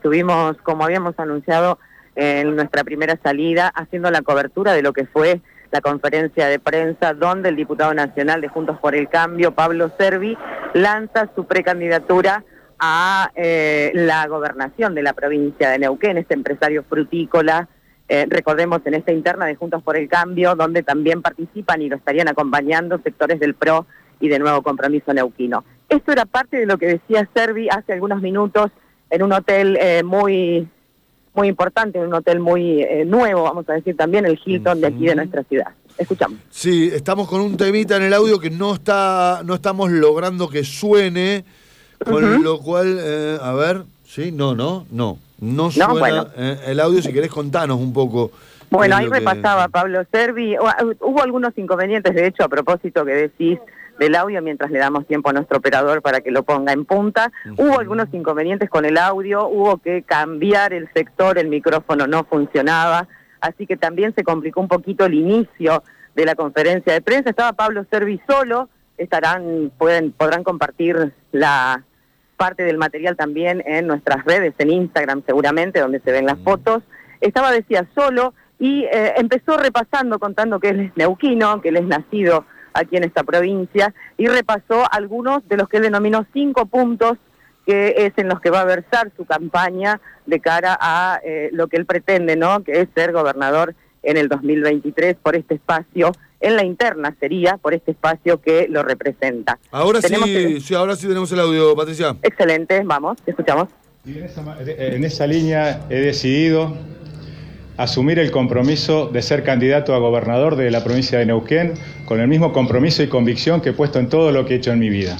Estuvimos, como habíamos anunciado en nuestra primera salida, haciendo la cobertura de lo que fue la conferencia de prensa donde el diputado nacional de Juntos por el Cambio, Pablo Servi, lanza su precandidatura a la gobernación de la provincia de Neuquén, este empresario frutícola, recordemos en esta interna de Juntos por el Cambio, donde también participan y lo estarían acompañando sectores del PRO y de Nuevo Compromiso Neuquino. Esto era parte de lo que decía Servi hace algunos minutos en un hotel muy importante, un hotel muy nuevo, vamos a decir también, el Hilton de aquí de nuestra ciudad. Escuchamos. Sí, estamos con un temita en el audio que no estamos logrando que suene, con lo cual, a ver, sí, no suena bueno. El audio. Si querés contanos un poco. Bueno, ahí repasaba Pablo Servi. Hubo algunos inconvenientes, de hecho, a propósito que decís del audio, mientras le damos tiempo a nuestro operador para que lo ponga en punta. Hubo algunos inconvenientes con el audio, hubo que cambiar el sector, el micrófono no funcionaba, así que también se complicó un poquito el inicio de la conferencia de prensa. Estaba Pablo Servi solo, podrán compartir la parte del material también en nuestras redes, en Instagram seguramente, donde se ven las fotos. Decía, solo, y empezó repasando, contando que él es neuquino, que él es nacido aquí en esta provincia, y repasó algunos de los que él denominó 5 puntos, que es en los que va a versar su campaña de cara a lo que él pretende, ¿no?, que es ser gobernador en el 2023 por este espacio, en la interna sería, por este espacio que lo representa. Ahora ahora sí tenemos el audio, Patricia. Excelente, vamos, escuchamos. Y en esa línea he decidido asumir el compromiso de ser candidato a gobernador de la provincia de Neuquén, con el mismo compromiso y convicción que he puesto en todo lo que he hecho en mi vida.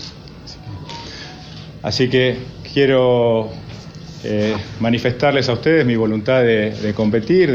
Así que quiero manifestarles a ustedes mi voluntad de competir,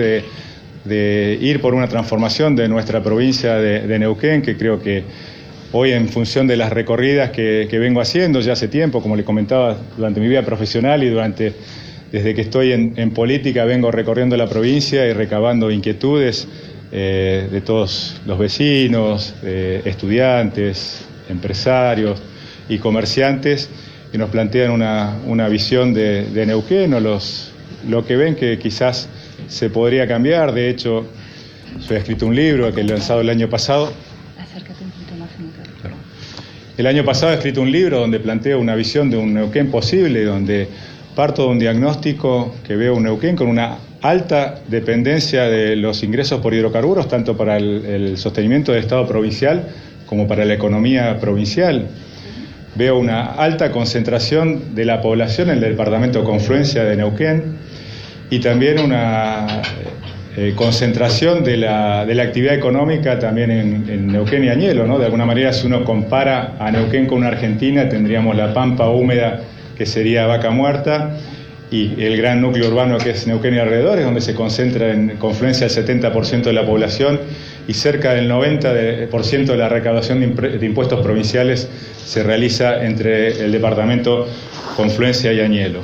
de ir por una transformación de nuestra provincia de Neuquén, que creo que hoy, en función de las recorridas que vengo haciendo ya hace tiempo, como le comentaba, durante mi vida profesional y desde que estoy en política, vengo recorriendo la provincia y recabando inquietudes de todos los vecinos, estudiantes, empresarios y comerciantes, que nos plantean una visión de Neuquén, o lo que ven que quizás se podría cambiar. De hecho, yo he escrito un libro que he lanzado el año pasado. Acércate un poquito más. Claro. El año pasado he escrito un libro donde planteo una visión de un Neuquén posible, donde parto de un diagnóstico que veo un Neuquén con una alta dependencia de los ingresos por hidrocarburos, tanto para el sostenimiento del Estado provincial como para la economía provincial. Veo una alta concentración de la población en el departamento Confluencia de Neuquén, y también una concentración de la actividad económica también en Neuquén y Añelo, ¿no? De alguna manera, si uno compara a Neuquén con una Argentina, tendríamos la pampa húmeda, que sería Vaca Muerta, y el gran núcleo urbano que es Neuquén y alrededores, donde se concentra en Confluencia el 70% de la población, y cerca del 90% de la recaudación de impuestos provinciales se realiza entre el departamento Confluencia y Añelo.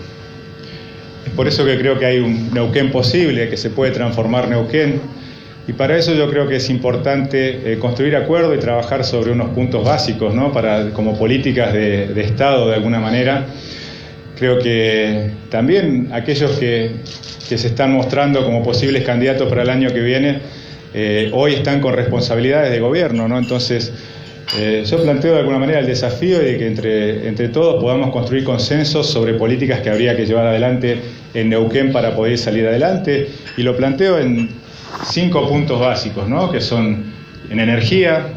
Es por eso que creo que hay un Neuquén posible, que se puede transformar Neuquén, y para eso yo creo que es importante construir acuerdos y trabajar sobre unos puntos básicos, ¿no?, como políticas de Estado, de alguna manera. Creo que también aquellos que se están mostrando como posibles candidatos para el año que viene, hoy están con responsabilidades de gobierno, ¿no? Entonces, yo planteo de alguna manera el desafío de que entre todos podamos construir consensos sobre políticas que habría que llevar adelante en Neuquén para poder salir adelante, y lo planteo en 5 puntos básicos, ¿no?, que son en energía,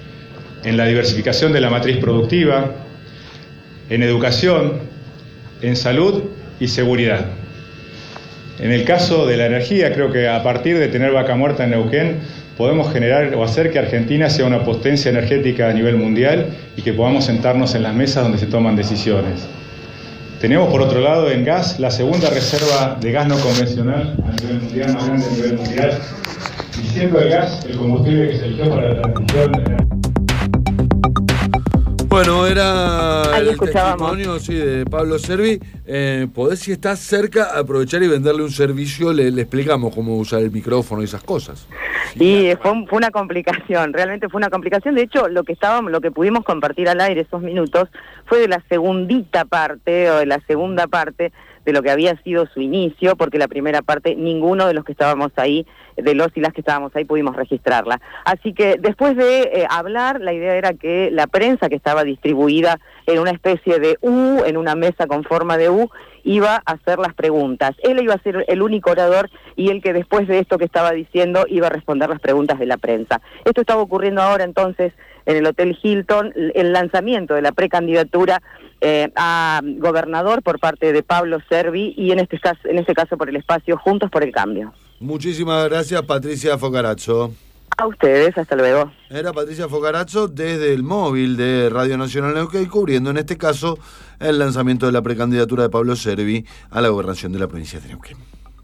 en la diversificación de la matriz productiva, en educación, en salud y seguridad. En el caso de la energía, creo que a partir de tener Vaca Muerta en Neuquén, podemos generar o hacer que Argentina sea una potencia energética a nivel mundial, y que podamos sentarnos en las mesas donde se toman decisiones. Tenemos, por otro lado, en gas, la segunda reserva de gas no convencional a nivel mundial, más grande a nivel mundial, y siendo el gas el combustible que se eligió para la transición. Bueno, era Ahí el escuchábamos. testimonio, sí, de Pablo Servi. Podés, si estás cerca, aprovechar y venderle un servicio. Le explicamos cómo usar el micrófono y esas cosas. Sí, fue una complicación, realmente fue una complicación. De hecho, lo que pudimos compartir al aire esos minutos fue de la segunda parte de lo que había sido su inicio, porque la primera parte ninguno de los que estábamos ahí, de los y las que estábamos ahí, pudimos registrarla. Así que después de hablar, la idea era que la prensa que estaba distribuida en una especie de U, en una mesa con forma de U, iba a hacer las preguntas. Él iba a ser el único orador y el que después de esto que estaba diciendo iba a responder las preguntas de la prensa. Esto estaba ocurriendo ahora entonces en el Hotel Hilton, el lanzamiento de la precandidatura a gobernador por parte de Pablo Cervi y en este caso por el espacio Juntos por el Cambio. Muchísimas gracias, Patricia Focarazzo. A ustedes, hasta luego. Era Patricia Focarazzo desde el móvil de Radio Nacional Neuquén, cubriendo en este caso el lanzamiento de la precandidatura de Pablo Cervi a la gobernación de la provincia de Neuquén.